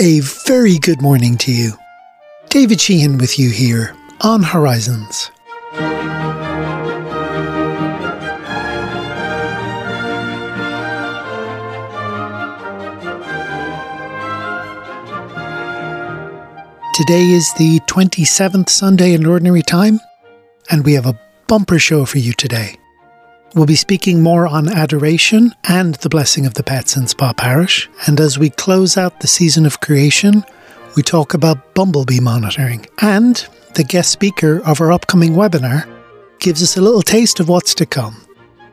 A very good morning to you. David Sheehan with you here on Horizons. Today is the 27th Sunday in Ordinary Time, and we have a bumper show for you today. We'll be speaking more on adoration and the blessing of the pets in Spa Parish, and as we close out the season of creation, we talk about bumblebee monitoring, and the guest speaker of our upcoming webinar gives us a little taste of what's to come.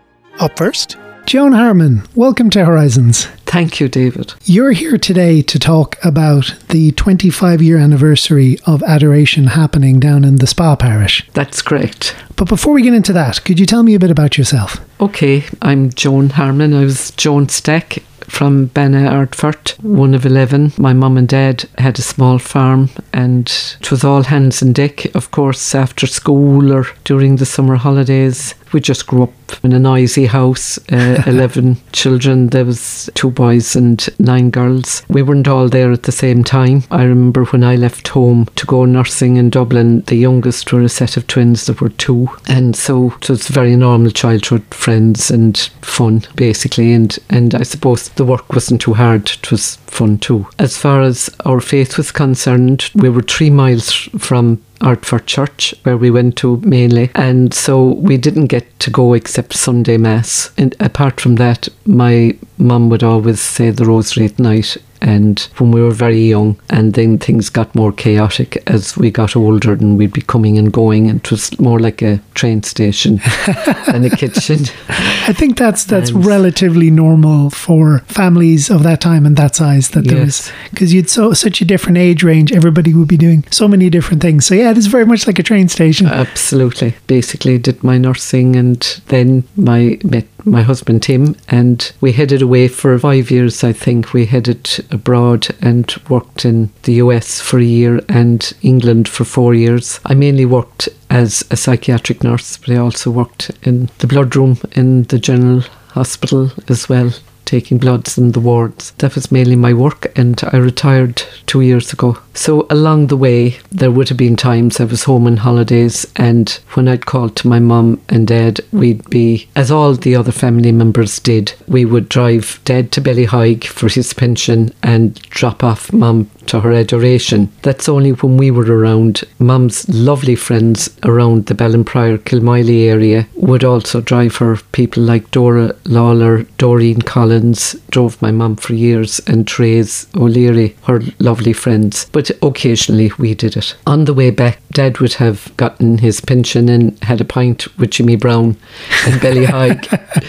Up first, Joan Harmon, welcome to Horizons. Thank you, David. You're here today to talk about the 25-year anniversary of adoration happening down in the Spa Parish. That's correct. But before we get into that, could you tell me a bit about yourself? Okay, I'm Joan Harmon. I was Joan Stack from Banna Ardfort, one of 11. My mum and dad had a small farm, and it was all hands on deck, of course, after school or during the summer holidays. We just grew up in a noisy house, 11 children. There was 2 boys and 9 girls. We weren't all there at the same time. I remember when I left home to go nursing in Dublin, the youngest were a set of twins that were 2. And so it was very normal childhood friends and fun, basically. And I suppose the work wasn't too hard. It was fun too. As far as our faith was concerned, we were 3 miles from Ardfort Church, where we went to mainly, and so we didn't get to go except Sunday Mass. And apart from that, my mum would always say the rosary at night, and when we were very young, and then things got more chaotic as we got older, and we'd be coming and going, and it was more like a train station and a kitchen. I think that's relatively normal for families of that time and that size, that there was, because you'd such a different age range, everybody would be doing so many different things. So yeah, it is very much like a train station. Absolutely. Basically did my nursing, and then met my husband Tim, and we headed away for 5 years. I think we headed abroad and worked in the US for a year and England for 4 years. I mainly worked as a psychiatric nurse, but I also worked in the blood room in the general hospital as well, taking bloods in the wards. That was mainly my work, and I retired 2 years ago. So along the way, there would have been times I was home on holidays, and when I'd call to my mum and dad, we'd be, as all the other family members did, we would drive dad to Ballyhaig for his pension and drop off mum to her adoration. That's only when we were around. Mum's lovely friends around the Ballinprior, Kilmiley area would also drive her. People like Dora Lawler, Doreen Collins drove my mum for years, and Therese O'Leary, her lovely friends. But occasionally we did it. On the way back, Dad would have gotten his pension and had a pint with Jimmy Brown in Ballyhaig.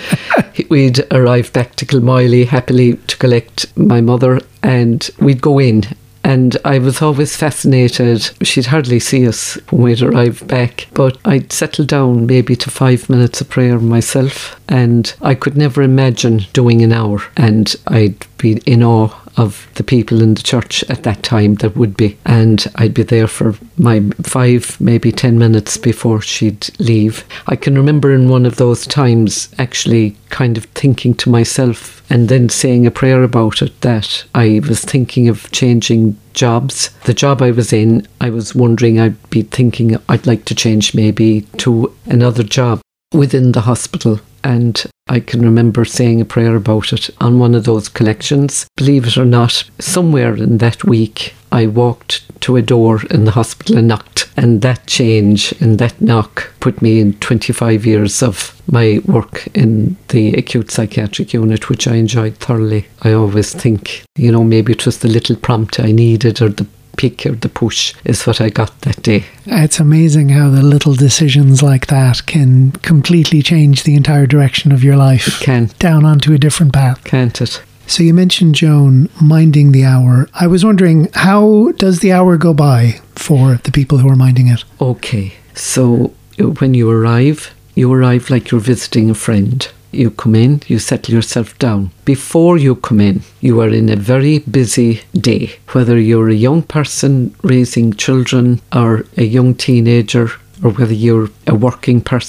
We'd arrive back to Kilmiley happily to collect my mother, and we'd go in. And I was always fascinated. She'd hardly see us when we'd arrive back, but I'd settle down maybe to 5 minutes of prayer myself, and I could never imagine doing an hour, and I'd be in awe of the people in the church at that time that would be, and I'd be there for my 5, maybe 10 minutes before she'd leave. I can remember in one of those times actually kind of thinking to myself and then saying a prayer about it, that I was thinking of changing jobs. The job I was in, I was wondering, I'd be thinking I'd like to change maybe to another job within the hospital. And I can remember saying a prayer about it on one of those collections. Believe it or not, somewhere in that week, I walked to a door in the hospital and knocked. And that change and that knock put me in 25 years of my work in the acute psychiatric unit, which I enjoyed thoroughly. I always think, maybe it was the little prompt I needed, or the pick or the push is what I got that day. It's amazing how the little decisions like that can completely change the entire direction of your life. It can. Down onto a different path. Can't it? So you mentioned, Joan, minding the hour. I was wondering, how does the hour go by for the people who are minding it? Okay, so when you arrive like you're visiting a friend. You come in, you settle yourself down. Before you come in, you are in a very busy day. Whether you're a young person raising children or a young teenager, or whether you're a working person,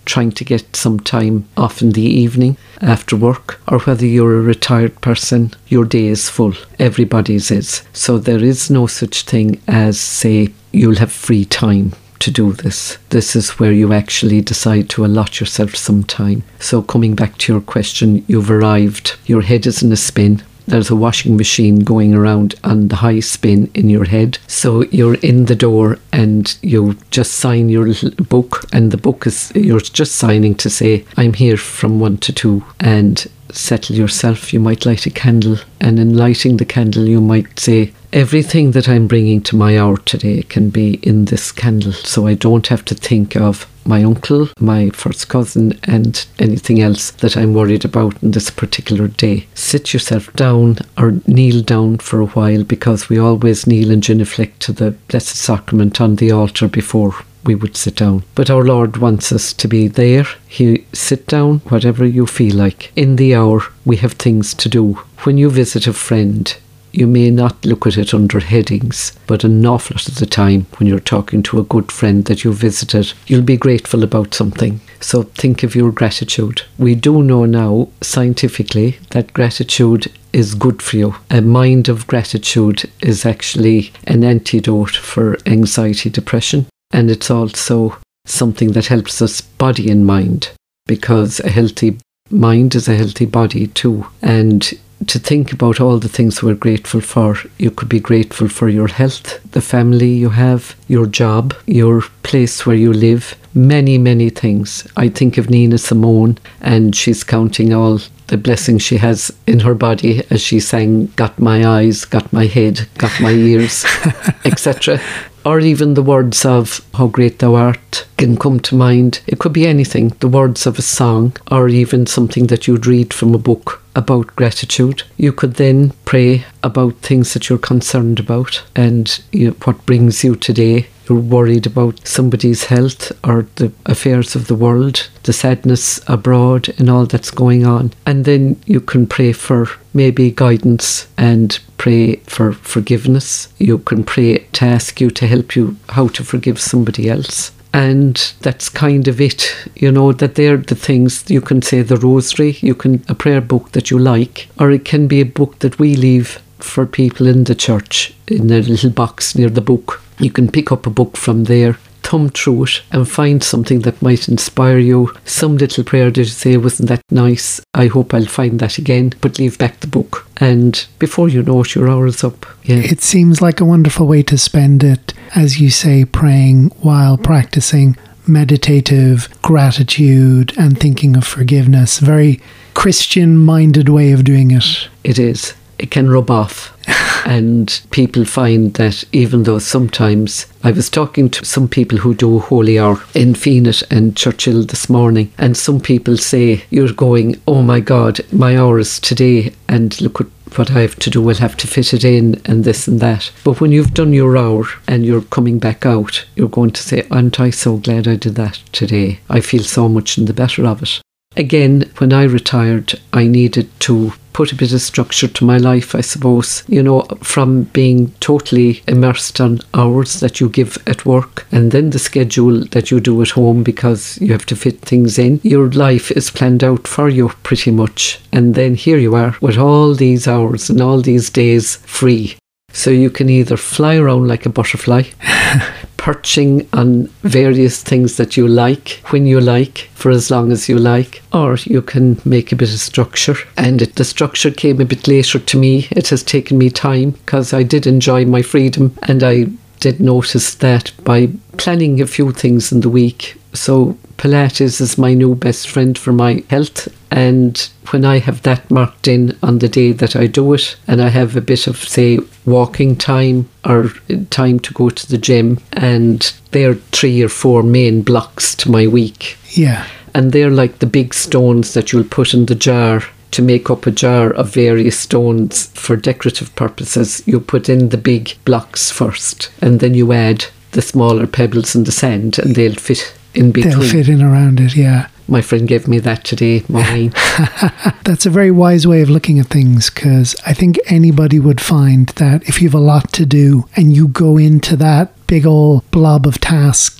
trying to get some time off in the evening after work, or whether you're a retired person, your day is full. Everybody's is. So there is no such thing as, say, you'll have free time to do this. This is where you actually decide to allot yourself some time. So coming back to your question, you've arrived, your head is in a spin. There's a washing machine going around on the high spin in your head. So you're in the door and you just sign your little book, and the book is, you're just signing to say, I'm here from 1 to 2, and settle yourself. You might light a candle, and in lighting the candle you might say, everything that I'm bringing to my hour today can be in this candle, so I don't have to think of my uncle, my first cousin, and anything else that I'm worried about in this particular day. Sit yourself down or kneel down for a while, because we always kneel and genuflect to the Blessed Sacrament on the altar before we would sit down. But our Lord wants us to be there. He sit down, whatever you feel like. In the hour, we have things to do. When you visit a friend, you may not look at it under headings, but an awful lot of the time when you're talking to a good friend that you visited, you'll be grateful about something. So think of your gratitude. We do know now, scientifically, that gratitude is good for you. A mind of gratitude is actually an antidote for anxiety, depression, and it's also something that helps us body and mind, because a healthy mind is a healthy body too. And to think about all the things we're grateful for. You could be grateful for your health, the family you have, your job, your place where you live, many, many things. I think of Nina Simone, and she's counting all the blessings she has in her body as she sang, got my eyes, got my head, got my ears, etc. Or even the words of how great thou art can come to mind. It could be anything, the words of a song, or even something that you'd read from a book about gratitude. You could then pray about things that you're concerned about, and what brings you today. You're worried about somebody's health or the affairs of the world, the sadness abroad and all that's going on. And then you can pray for maybe guidance and pray for forgiveness. You can pray to ask you to help you how to forgive somebody else. And that's kind of it, that they're the things. You can say the rosary, a prayer book that you like, or it can be a book that we leave for people in the church in a little box near the book. You can pick up a book from there, thumb through it and find something that might inspire you. Some little prayer that you say, wasn't that nice? I hope I'll find that again. But leave back the book. And before you know it, your hour is up. Yeah. It seems like a wonderful way to spend it, as you say, praying while practicing meditative gratitude and thinking of forgiveness. Very Christian-minded way of doing it. It is. It can rub off. And people find that even though sometimes, I was talking to some people who do Holy Hour in Feenet and Churchill this morning, and some people say, you're going, oh my God, my hour is today, and look what I have to do, I'll have to fit it in and this and that. But when you've done your hour and you're coming back out, you're going to say, aren't I so glad I did that today? I feel so much in the better of it. Again, when I retired, I needed to put a bit of structure to my life, I suppose. From being totally immersed on hours that you give at work and then the schedule that you do at home because you have to fit things in. Your life is planned out for you pretty much. And then here you are with all these hours and all these days free. So you can either fly around like a butterfly, perching on various things that you like, when you like, for as long as you like, or you can make a bit of structure. And the structure came a bit later to me. It has taken me time because I did enjoy my freedom, and I did notice that by planning a few things in the week. So Pilates is my new best friend for my health, and when I have that marked in on the day that I do it, and I have a bit of, say, walking time or time to go to the gym, and they're 3 or 4 main blocks to my week. Yeah. And they're like the big stones that you'll put in the jar to make up a jar of various stones for decorative purposes. You put in the big blocks first, and then you add the smaller pebbles in the sand, and they'll fit in between. They'll fit in around it, yeah. My friend gave me that today, Maureen. That's a very wise way of looking at things, because I think anybody would find that if you have a lot to do and you go into that big old blob of tasks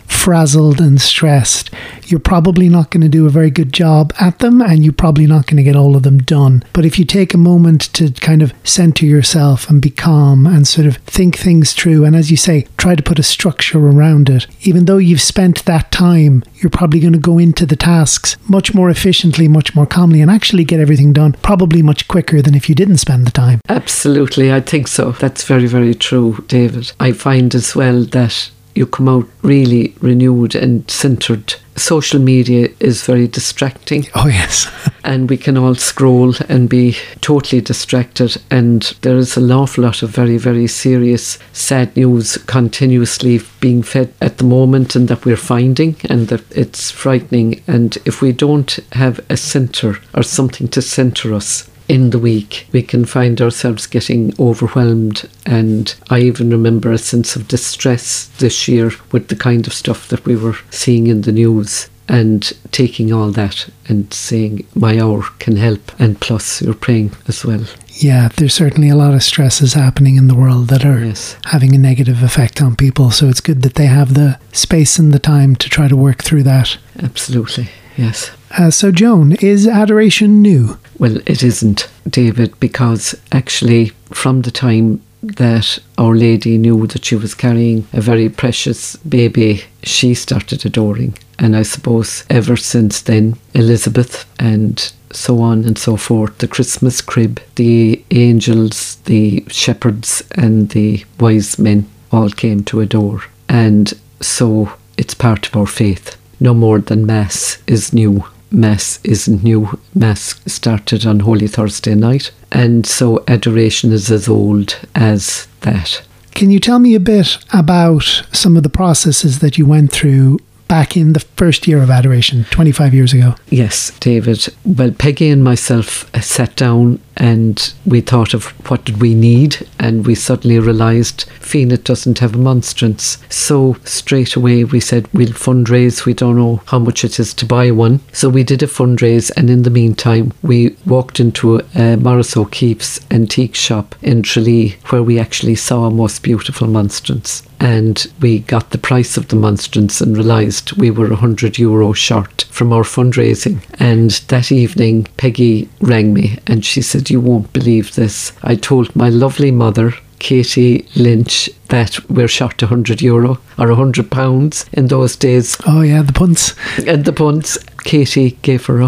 frazzled and stressed, you're probably not going to do a very good job at them, and you're probably not going to get all of them done. But if you take a moment to kind of center yourself and be calm and sort of think things through, and as you say, try to put a structure around it, even though you've spent that time, you're probably going to go into the tasks much more efficiently, much more calmly, and actually get everything done probably much quicker than if you didn't spend the time. Absolutely, I think so. That's very, very true, David. I find as well that you come out really renewed and centred. Social media is very distracting. Oh, yes. And we can all scroll and be totally distracted. And there is an awful lot of very, very serious, sad news continuously being fed at the moment, and that we're finding, and that it's frightening. And if we don't have a centre or something to centre us in the week, we can find ourselves getting overwhelmed. And I even remember a sense of distress this year with the kind of stuff that we were seeing in the news, and taking all that and saying my hour can help, and plus you're praying as well. Yeah, there's certainly a lot of stresses happening in the world that are having a negative effect on people, so it's good that they have the space and the time to try to work through that. Absolutely, yes. So Joan, is adoration new? Well, it isn't, David, because actually from the time that Our Lady knew that she was carrying a very precious baby, she started adoring. And I suppose ever since then, Elizabeth and so on and so forth, the Christmas crib, the angels, the shepherds and the wise men all came to adore. And so it's part of our faith. No more than Mass is new. Mass isn't new. Mass started on Holy Thursday night, and so adoration is as old as that. Can you tell me a bit about some of the processes that you went through back in the first year of adoration, 25 years ago? Yes, David. Well, Peggy and myself sat down and we thought of what did we need, and we suddenly realised Fenit doesn't have a monstrance. So straight away we said we'll fundraise. We don't know how much it is to buy one. So we did a fundraise, and in the meantime we walked into a Morris O'Keefe's antique shop in Tralee, where we actually saw a most beautiful monstrance. And we got the price of the monstrance and realised we were €100 short from our fundraising. And that evening Peggy rang me and she said, "You won't believe this. I told my lovely mother, Katie Lynch, that we're short €100 or £100 in those days." Oh yeah, the punts. And the punts. Katie gave her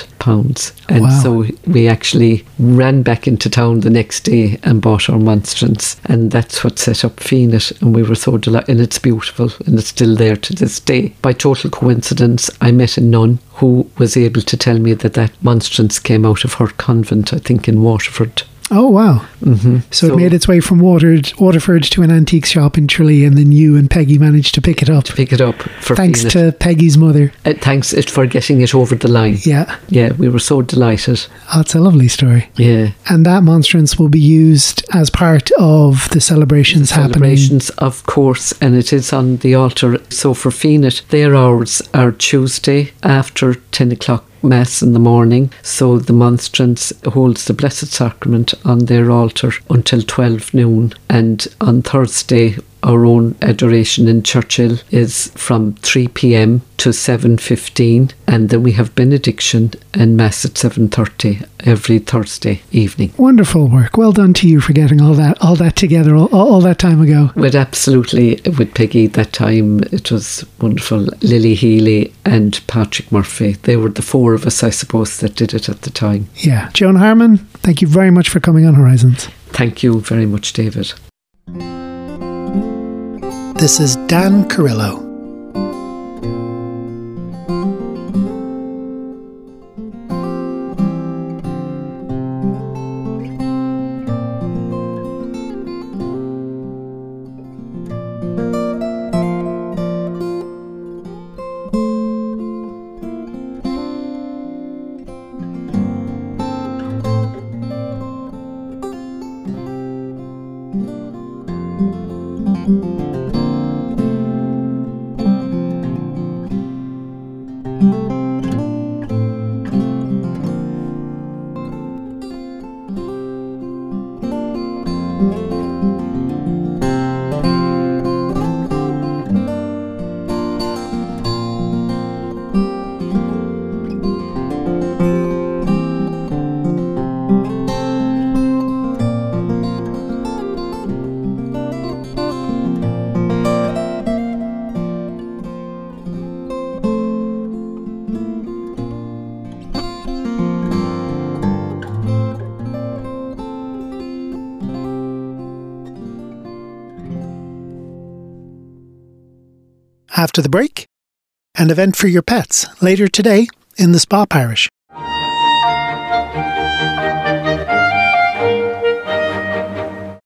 £100. And wow. So we actually ran back into town the next day and bought our monstrance. And that's what set up Fenit. And we were so delighted. And it's beautiful. And it's still there to this day. By total coincidence, I met a nun who was able to tell me that that monstrance came out of her convent, I think in Waterford. Oh, wow. Mm-hmm. So it made its way from Waterford to an antique shop in Tralee, and then you and Peggy managed to pick it up. For thanks Fenit. to Peggy's mother. Thanks for getting it over the line. Yeah. Yeah, we were so delighted. Oh, it's a lovely story. Yeah. And that monstrance will be used as part of the celebrations happening. Celebrations, of course, and it is on the altar. So for Fenit, their hours are Tuesday after 10 o'clock. Mass in the morning, so the monstrance holds the Blessed Sacrament on their altar until 12 noon, and on Thursday our own adoration in Churchill is from 3 p.m. to 7:15, and then we have benediction and Mass at 7:30 every Thursday evening. Wonderful work. Well done to you for getting all that together all that time ago. With absolutely, with Peggy that time, it was wonderful. Lily Healy and Patrick Murphy, they were the four of us, I suppose, that did it at the time. Yeah. Joan Harmon, thank you very much for coming on Horizons. Thank you very much, David. This is Dan Carrillo. After the break, an event for your pets later today in the Spa Parish.